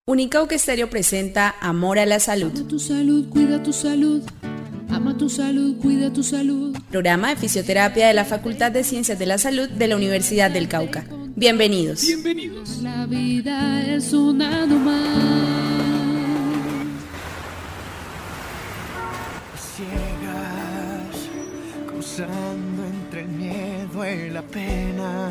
Unicauca Estéreo presenta Amor a la Salud. Ama tu salud, cuida tu salud. Ama tu salud, cuida tu salud. Programa de fisioterapia de la Facultad de Ciencias de la Salud de la Universidad del Cauca. Bienvenidos. La vida es una nomás. Ciegas, cruzando entre el miedo y la pena.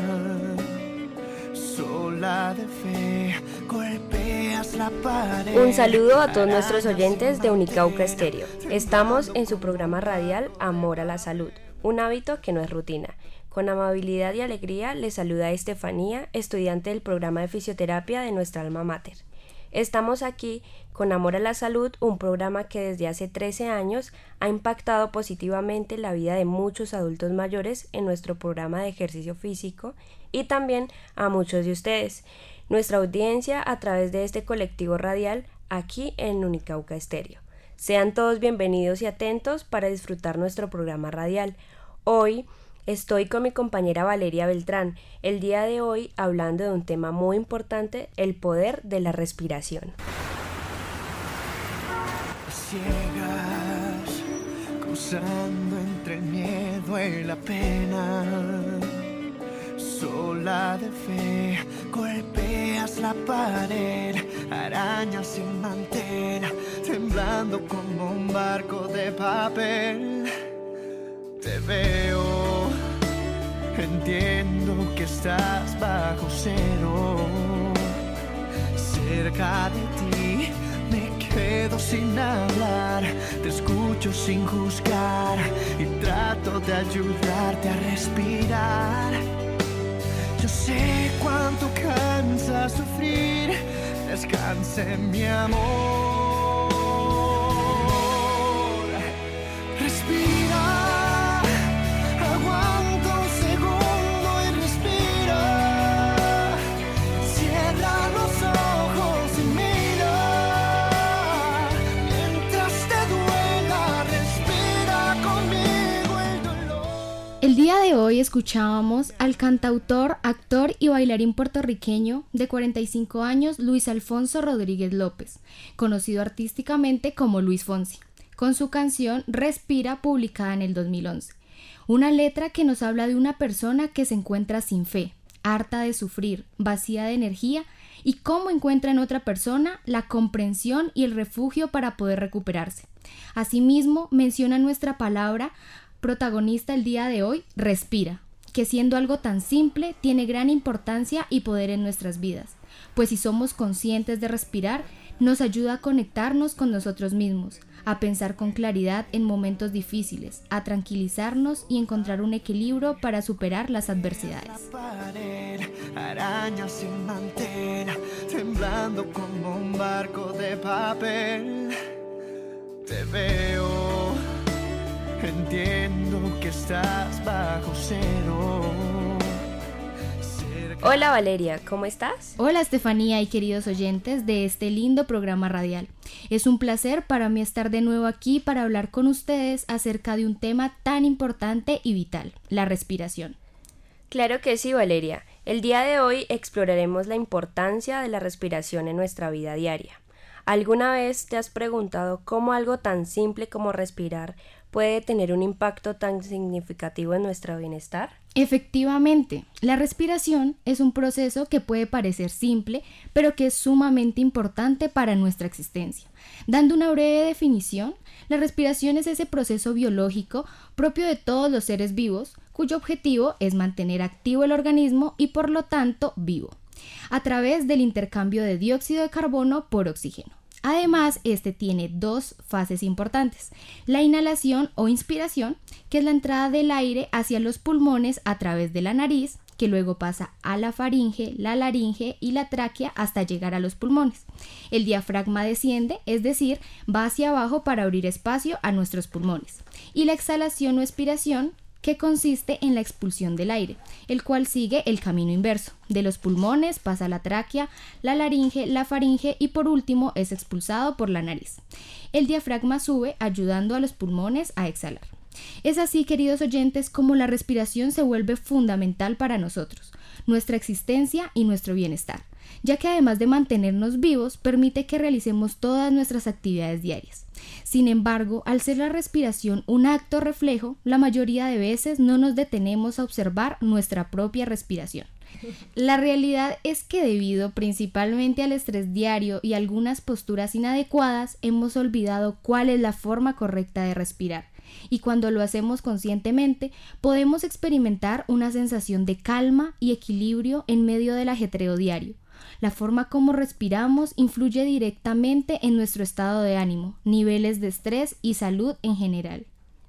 Sola de fe, golpeas la pared. Un saludo a todos nuestros oyentes de Unicauca Estéreo. Estamos en su programa radial Amor a la Salud, un hábito que no es rutina. Con amabilidad y alegría les saluda Estefanía, estudiante del programa de fisioterapia de nuestra alma mater. Estamos aquí con Amor a la Salud, un programa que desde hace 13 años ha impactado positivamente la vida de muchos adultos mayores en nuestro programa de ejercicio físico y también a muchos de ustedes, nuestra audiencia a través de este colectivo radial aquí en Unicauca Estéreo. Sean todos bienvenidos y atentos para disfrutar nuestro programa radial. Hoy estoy con mi compañera Valeria Beltrán, el día de hoy hablando de un tema muy importante, el poder de la respiración. Ciegas, cruzando entre el miedo y la pena. Sola de fe, golpeas la pared, arañas sin mantén, temblando como un barco de papel. Te veo, entiendo que estás bajo cero. Cerca de ti me quedo sin hablar, te escucho sin juzgar y trato de ayudarte a respirar. Yo sé cuánto cansa sufrir, descanse mi amor. Respira, aguanta un segundo y respira. Cierra los ojos y mira. Mientras te duela, respira conmigo el dolor. El día de hoy escuchábamos al cantautor, actor y bailarín puertorriqueño de 45 años Luis Alfonso Rodríguez López, conocido artísticamente como Luis Fonsi, con su canción Respira, publicada en el 2011. Una letra que nos habla de una persona que se encuentra sin fe, harta de sufrir, vacía de energía y cómo encuentra en otra persona la comprensión y el refugio para poder recuperarse. Asimismo, menciona nuestra palabra protagonista el día de hoy, respira, que siendo algo tan simple tiene gran importancia y poder en nuestras vidas, pues si somos conscientes de respirar, nos ayuda a conectarnos con nosotros mismos, a pensar con claridad en momentos difíciles, a tranquilizarnos y encontrar un equilibrio para superar las adversidades. Arañas sin mantén, temblando como un barco de papel. Te veo, entiendo que estás bajo cero. Hola Valeria, ¿cómo estás? Hola Estefanía y queridos oyentes de este lindo programa radial. Es un placer para mí estar de nuevo aquí para hablar con ustedes acerca de un tema tan importante y vital, la respiración. Claro que sí, Valeria. El día de hoy exploraremos la importancia de la respiración en nuestra vida diaria. ¿Alguna vez te has preguntado cómo algo tan simple como respirar puede tener un impacto tan significativo en nuestro bienestar? Efectivamente, la respiración es un proceso que puede parecer simple, pero que es sumamente importante para nuestra existencia. Dando una breve definición, la respiración es ese proceso biológico propio de todos los seres vivos, cuyo objetivo es mantener activo el organismo y por lo tanto vivo, a través del intercambio de dióxido de carbono por oxígeno. Además, este tiene dos fases importantes, la inhalación o inspiración, que es la entrada del aire hacia los pulmones a través de la nariz, que luego pasa a la faringe, la laringe y la tráquea hasta llegar a los pulmones. El diafragma desciende, es decir, va hacia abajo para abrir espacio a nuestros pulmones. Y la exhalación o expiración, que consiste en la expulsión del aire, el cual sigue el camino inverso. De los pulmones pasa a la tráquea, la laringe, la faringe y por último es expulsado por la nariz. El diafragma sube ayudando a los pulmones a exhalar. Es así, queridos oyentes, como la respiración se vuelve fundamental para nosotros, nuestra existencia y nuestro bienestar. ya que además de mantenernos vivos, permite que realicemos todas nuestras actividades diarias. Sin embargo, al ser la respiración un acto reflejo, la mayoría de veces no nos detenemos a observar nuestra propia respiración. La realidad es que debido principalmente al estrés diario y algunas posturas inadecuadas, hemos olvidado cuál es la forma correcta de respirar. Y cuando lo hacemos conscientemente, podemos experimentar una sensación de calma y equilibrio en medio del ajetreo diario. La forma como respiramos influye directamente en nuestro estado de ánimo, niveles de estrés y salud en general.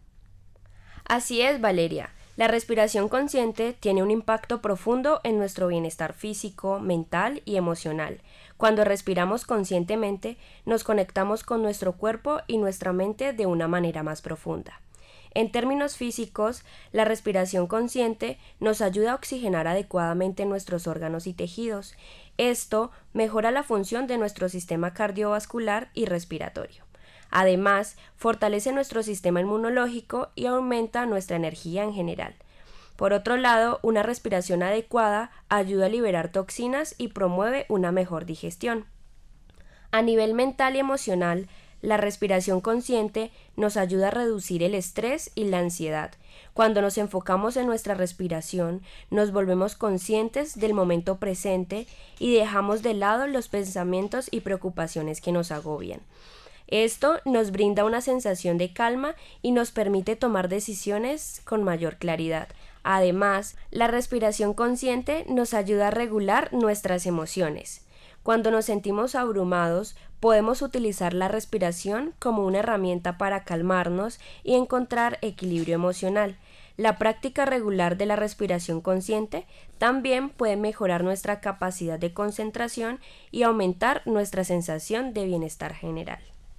Así es, Valeria. La respiración consciente tiene un impacto profundo en nuestro bienestar físico, mental y emocional. Cuando respiramos conscientemente, nos conectamos con nuestro cuerpo y nuestra mente de una manera más profunda. En términos físicos, la respiración consciente nos ayuda a oxigenar adecuadamente nuestros órganos y tejidos. Esto mejora la función de nuestro sistema cardiovascular y respiratorio. Además, fortalece nuestro sistema inmunológico y aumenta nuestra energía en general. Por otro lado, una respiración adecuada ayuda a liberar toxinas y promueve una mejor digestión. A nivel mental y emocional, la respiración consciente nos ayuda a reducir el estrés y la ansiedad. Cuando nos enfocamos en nuestra respiración, nos volvemos conscientes del momento presente y dejamos de lado los pensamientos y preocupaciones que nos agobian. Esto nos brinda una sensación de calma y nos permite tomar decisiones con mayor claridad. Además, la respiración consciente nos ayuda a regular nuestras emociones. Cuando nos sentimos abrumados, podemos utilizar la respiración como una herramienta para calmarnos y encontrar equilibrio emocional. La práctica regular de la respiración consciente también puede mejorar nuestra capacidad de concentración y aumentar nuestra sensación de bienestar general.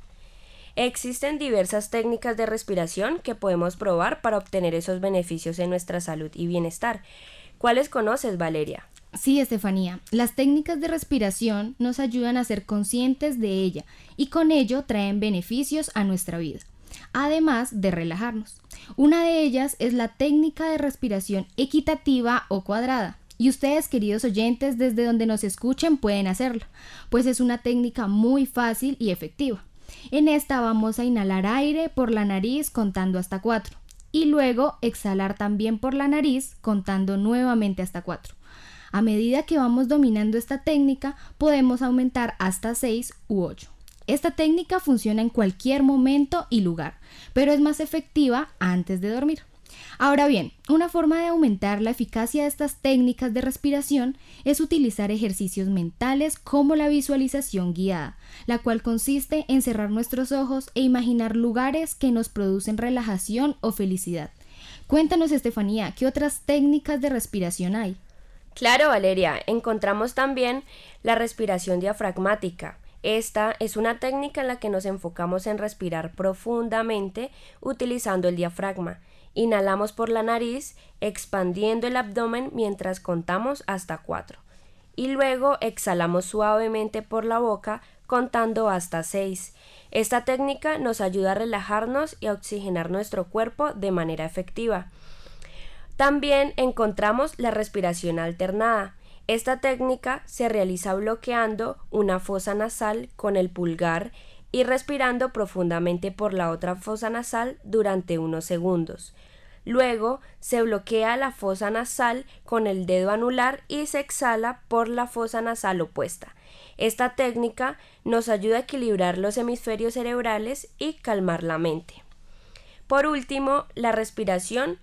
Existen diversas técnicas de respiración que podemos probar para obtener esos beneficios en nuestra salud y bienestar. ¿Cuáles conoces, Valeria? Sí, Estefanía, las técnicas de respiración nos ayudan a ser conscientes de ella y con ello traen beneficios a nuestra vida, además de relajarnos. Una de ellas es la técnica de respiración equitativa o cuadrada. Y ustedes, queridos oyentes, desde donde nos escuchen pueden hacerla, pues es una técnica muy fácil y efectiva. En esta vamos a inhalar aire por la nariz contando hasta 4 y luego exhalar también por la nariz contando nuevamente hasta 4. A medida que vamos dominando esta técnica, podemos aumentar hasta 6 u 8. Esta técnica funciona en cualquier momento y lugar, pero es más efectiva antes de dormir. Ahora bien, una forma de aumentar la eficacia de estas técnicas de respiración es utilizar ejercicios mentales como la visualización guiada, la cual consiste en cerrar nuestros ojos e imaginar lugares que nos producen relajación o felicidad. Cuéntanos, Estefanía, ¿qué otras técnicas de respiración hay? Claro, Valeria, encontramos también la respiración diafragmática. Esta es una técnica en la que nos enfocamos en respirar profundamente utilizando el diafragma. Inhalamos por la nariz, expandiendo el abdomen mientras contamos hasta 4. Y luego exhalamos suavemente por la boca, contando hasta 6. Esta técnica nos ayuda a relajarnos y a oxigenar nuestro cuerpo de manera efectiva. También encontramos la respiración alternada. Esta técnica se realiza bloqueando una fosa nasal con el pulgar y respirando profundamente por la otra fosa nasal durante unos segundos. Luego se bloquea la fosa nasal con el dedo anular y se exhala por la fosa nasal opuesta. Esta técnica nos ayuda a equilibrar los hemisferios cerebrales y calmar la mente. Por último, la respiración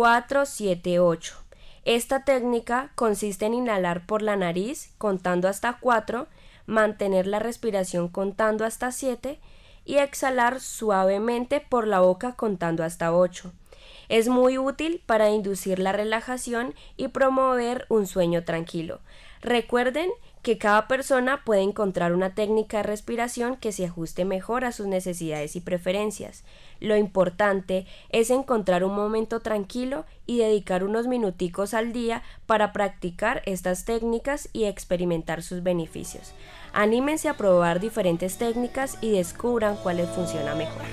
4-7-8. Esta técnica consiste en inhalar por la nariz contando hasta 4, mantener la respiración contando hasta 7 y exhalar suavemente por la boca contando hasta 8. Es muy útil para inducir la relajación y promover un sueño tranquilo. Recuerden que cada persona puede encontrar una técnica de respiración que se ajuste mejor a sus necesidades y preferencias. Lo importante es encontrar un momento tranquilo y dedicar unos minuticos al día para practicar estas técnicas y experimentar sus beneficios. Anímense a probar diferentes técnicas y descubran cuál les funciona mejor.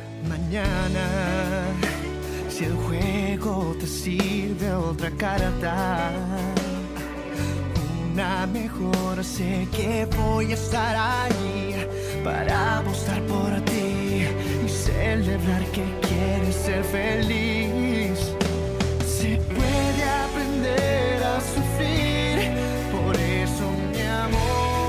Mañana, si el juego te sirve otra carta, mañana mejor. Sé que voy a estar ahí para apostar por ti y celebrar que quieres ser feliz. Se puede aprender a sufrir, por eso mi amor.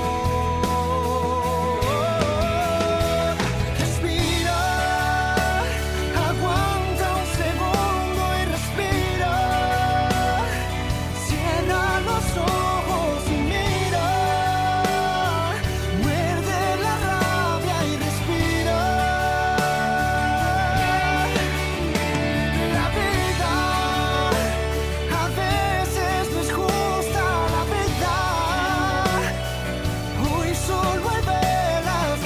Respira, aguanta un segundo y respira. Cierra los ojos y mira. Muerde la rabia y respira. La vida a veces no es justa, la verdad. Hoy solo hay velas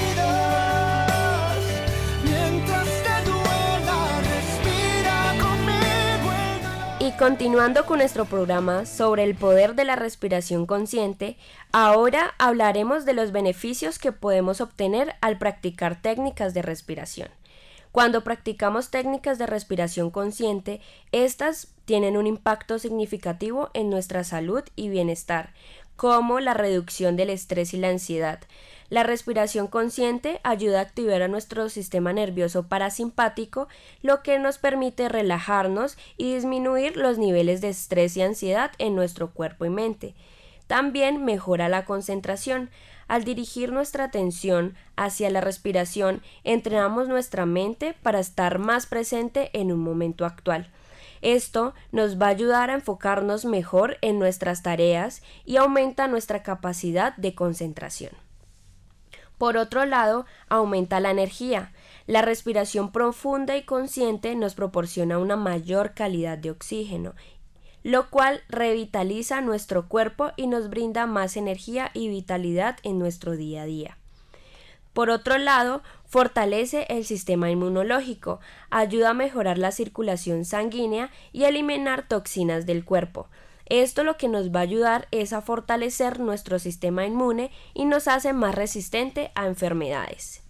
caídas. Mientras te duela, respira conmigo. Y continuando con nuestro programa sobre el poder de la respiración consciente, ahora hablaremos de los beneficios que podemos obtener al practicar técnicas de respiración. Cuando practicamos técnicas de respiración consciente, estas tienen un impacto significativo en nuestra salud y bienestar, como la reducción del estrés y la ansiedad. La respiración consciente ayuda a activar a nuestro sistema nervioso parasimpático, lo que nos permite relajarnos y disminuir los niveles de estrés y ansiedad en nuestro cuerpo y mente. También mejora la concentración. Al dirigir nuestra atención hacia la respiración, entrenamos nuestra mente para estar más presente en un momento actual. Esto nos va a ayudar a enfocarnos mejor en nuestras tareas y aumenta nuestra capacidad de concentración. Por otro lado, aumenta la energía. La respiración profunda y consciente nos proporciona una mayor calidad de oxígeno, lo cual revitaliza nuestro cuerpo y nos brinda más energía y vitalidad en nuestro día a día. Por otro lado, fortalece el sistema inmunológico, ayuda a mejorar la circulación sanguínea y a eliminar toxinas del cuerpo. Esto lo que nos va a ayudar es a fortalecer nuestro sistema inmune y nos hace más resistente a enfermedades.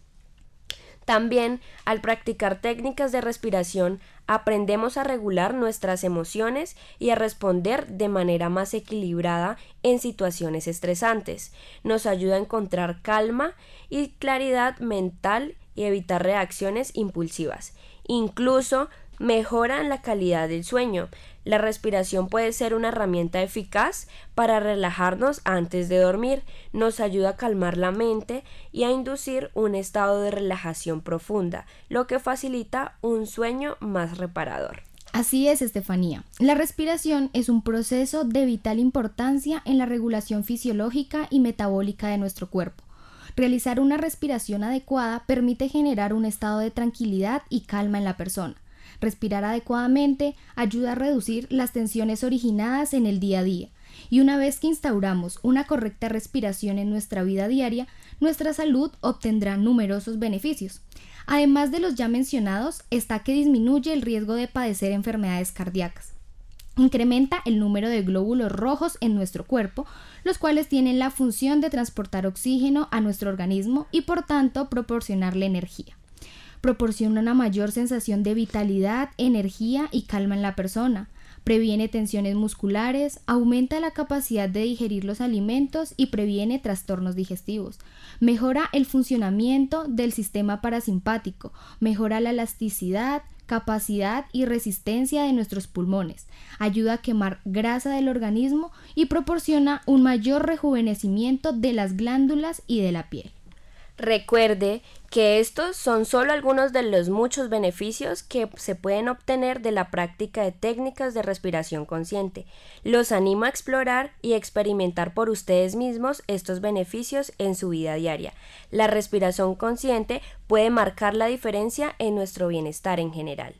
También, al practicar técnicas de respiración, aprendemos a regular nuestras emociones y a responder de manera más equilibrada en situaciones estresantes. Nos ayuda a encontrar calma y claridad mental y evitar reacciones impulsivas. Incluso mejoran la calidad del sueño. La respiración puede ser una herramienta eficaz para relajarnos antes de dormir, nos ayuda a calmar la mente y a inducir un estado de relajación profunda, lo que facilita un sueño más reparador. Así es, Estefanía. La respiración es un proceso de vital importancia en la regulación fisiológica y metabólica de nuestro cuerpo. Realizar una respiración adecuada permite generar un estado de tranquilidad y calma en la persona. Respirar adecuadamente ayuda a reducir las tensiones originadas en el día a día, y una vez que instauramos una correcta respiración en nuestra vida diaria, nuestra salud obtendrá numerosos beneficios. Además de los ya mencionados, está que disminuye el riesgo de padecer enfermedades cardíacas. Incrementa el número de glóbulos rojos en nuestro cuerpo, los cuales tienen la función de transportar oxígeno a nuestro organismo y por tanto proporcionarle energía. Proporciona una mayor sensación de vitalidad, energía y calma en la persona. Previene tensiones musculares, aumenta la capacidad de digerir los alimentos y previene trastornos digestivos. Mejora el funcionamiento del sistema parasimpático, mejora la elasticidad, capacidad y resistencia de nuestros pulmones, ayuda a quemar grasa del organismo y proporciona un mayor rejuvenecimiento de las glándulas y de la piel. Recuerde que estos son solo algunos de los muchos beneficios que se pueden obtener de la práctica de técnicas de respiración consciente. Los animo a explorar y experimentar por ustedes mismos estos beneficios en su vida diaria. La respiración consciente puede marcar la diferencia en nuestro bienestar en general.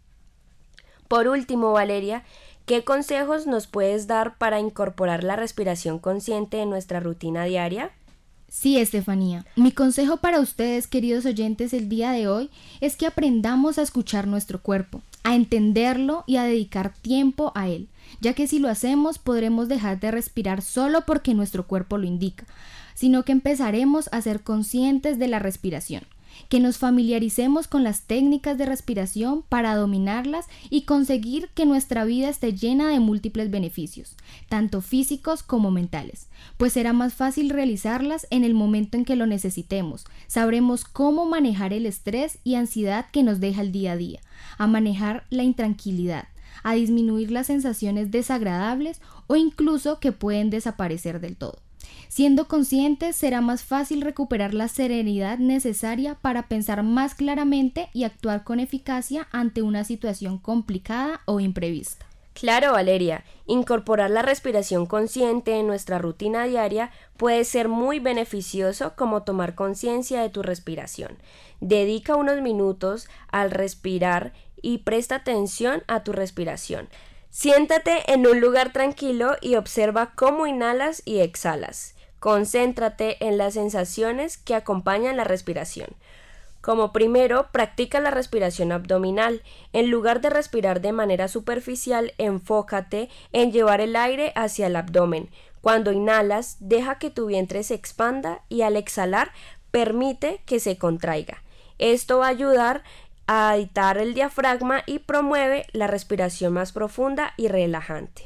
Por último, Valeria, ¿qué consejos nos puedes dar para incorporar la respiración consciente en nuestra rutina diaria? Sí, Estefanía. Mi consejo para ustedes, queridos oyentes, el día de hoy es que aprendamos a escuchar nuestro cuerpo, a entenderlo y a dedicar tiempo a él, ya que si lo hacemos podremos dejar de respirar solo porque nuestro cuerpo lo indica, sino que empezaremos a ser conscientes de la respiración. que nos familiaricemos con las técnicas de respiración para dominarlas y conseguir que nuestra vida esté llena de múltiples beneficios, tanto físicos como mentales, pues será más fácil realizarlas en el momento en que lo necesitemos. Sabremos cómo manejar el estrés y ansiedad que nos deja el día a día, a manejar la intranquilidad, a disminuir las sensaciones desagradables o incluso que pueden desaparecer del todo. Siendo conscientes, será más fácil recuperar la serenidad necesaria para pensar más claramente y actuar con eficacia ante una situación complicada o imprevista. Claro, Valeria, incorporar la respiración consciente en nuestra rutina diaria puede ser muy beneficioso, como tomar conciencia de tu respiración. Dedica unos minutos al respirar y presta atención a tu respiración. Siéntate en un lugar tranquilo y observa cómo inhalas y exhalas. Concéntrate en las sensaciones que acompañan la respiración. Como primero, practica la respiración abdominal. En lugar de respirar de manera superficial, enfócate en llevar el aire hacia el abdomen. Cuando inhalas, deja que tu vientre se expanda y al exhalar, permite que se contraiga. Esto va a ayudar a editar el diafragma y promueve la respiración más profunda y relajante.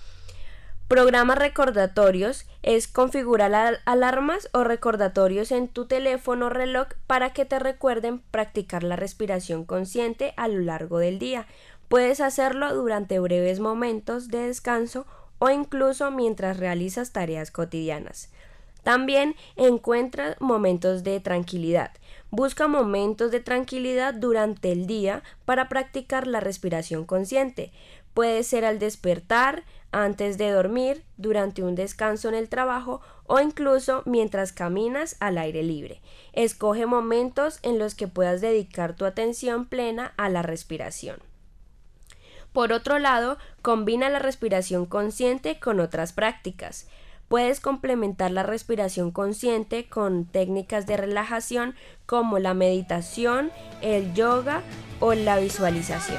Programas recordatorios es configurar alarmas o recordatorios en tu teléfono o reloj para que te recuerden practicar la respiración consciente a lo largo del día. Puedes hacerlo durante breves momentos de descanso o incluso mientras realizas tareas cotidianas. También encuentra momentos de tranquilidad. Busca momentos de tranquilidad durante el día para practicar la respiración consciente. Puede ser al despertar, antes de dormir, durante un descanso en el trabajo o incluso mientras caminas al aire libre. Escoge momentos en los que puedas dedicar tu atención plena a la respiración. Por otro lado, combina la respiración consciente con otras prácticas. Puedes complementar la respiración consciente con técnicas de relajación como la meditación, el yoga o la visualización.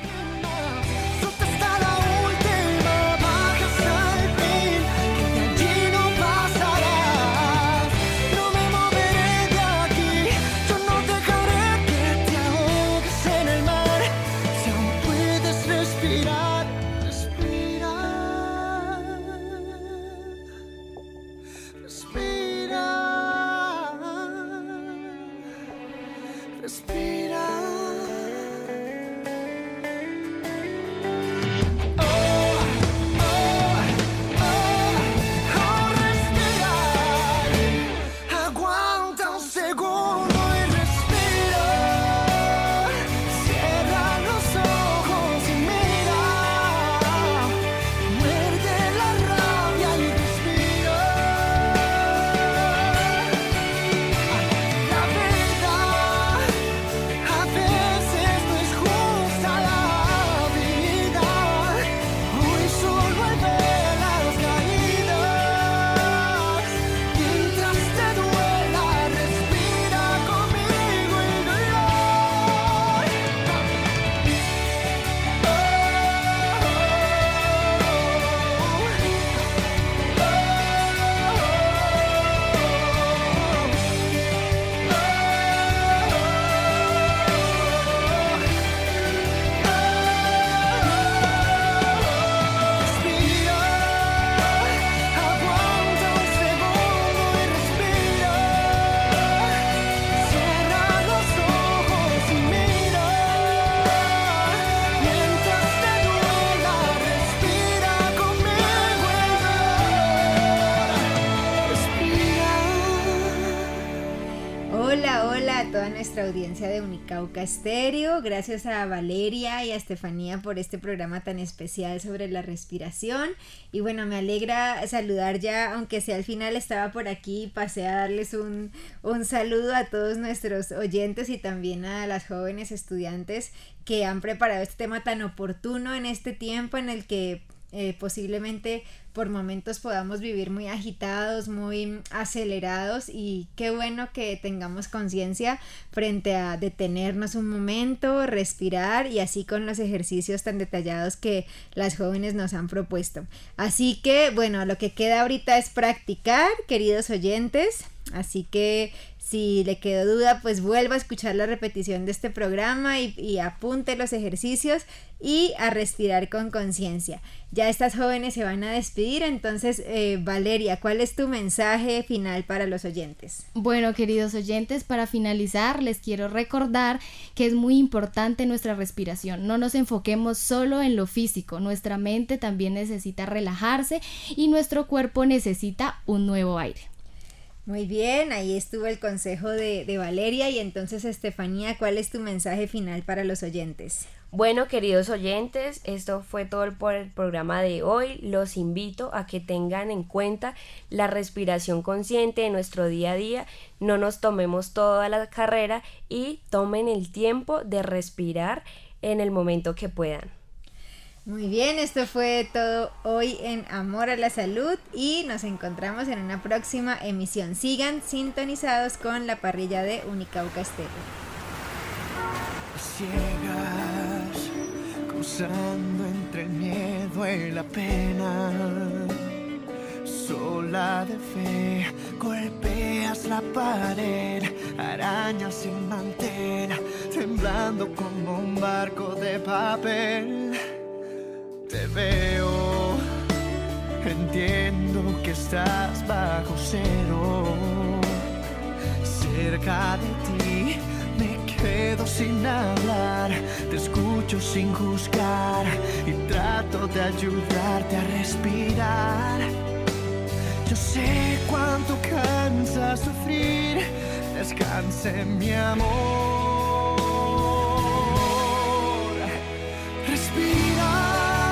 Nuestra audiencia de Unicauca Estéreo, gracias a Valeria y a Estefanía por este programa tan especial sobre la respiración. Y bueno, me alegra saludar ya, aunque sea al final estaba por aquí, pasé a darles un saludo a todos nuestros oyentes y también a las jóvenes estudiantes que han preparado este tema tan oportuno en este tiempo en el que posiblemente por momentos podamos vivir muy agitados, muy acelerados, y qué bueno que tengamos conciencia frente a detenernos un momento, respirar, y así con los ejercicios tan detallados que las jóvenes nos han propuesto. Así que bueno, lo que queda ahorita es practicar, queridos oyentes. Así que si le quedó duda, pues vuelva a escuchar la repetición de este programa y apunte los ejercicios y a respirar con conciencia. Ya estas jóvenes se van a despedir, entonces Valeria, ¿cuál es tu mensaje final para los oyentes? Bueno, queridos oyentes, para finalizar les quiero recordar que es muy importante nuestra respiración. No nos enfoquemos solo en lo físico, nuestra mente también necesita relajarse y nuestro cuerpo necesita un nuevo aire. Muy bien, ahí estuvo el consejo de Valeria y entonces Estefanía, ¿cuál es tu mensaje final para los oyentes? Bueno, queridos oyentes, esto fue todo por el programa de hoy. Los invito a que tengan en cuenta la respiración consciente de nuestro día a día. No nos tomemos toda la carrera y tomen el tiempo de respirar en el momento que puedan. Muy bien, esto fue todo hoy en Amor a la Salud y nos encontramos en una próxima emisión. Sigan sintonizados con la parrilla de Unicauca Estéreo. Ciegas, cruzando entre el miedo y la pena, sola de fe, golpeas la pared, arañas sin mantén, temblando como un barco de papel. Te veo, entiendo que estás bajo cero. Cerca de ti me quedo sin hablar, te escucho sin juzgar y trato de ayudarte a respirar. Yo sé cuánto cansa sufrir, descanse mi amor. Respira.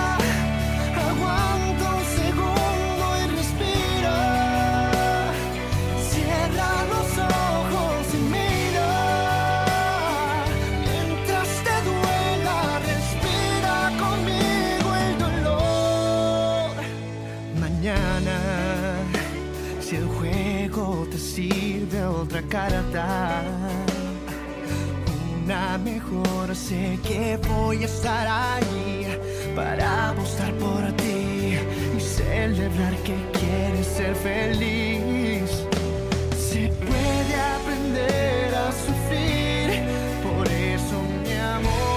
Si el juego te sirve otra carta, una mejor, sé que voy a estar ahí para apostar por ti y celebrar que quieres ser feliz. Se puede aprender a sufrir, por eso mi amor.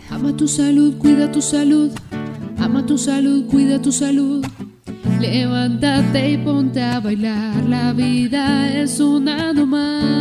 Ama tu salud, cuida tu salud. Ama tu salud, cuida tu salud. Levántate y ponte a bailar. La vida es un año más.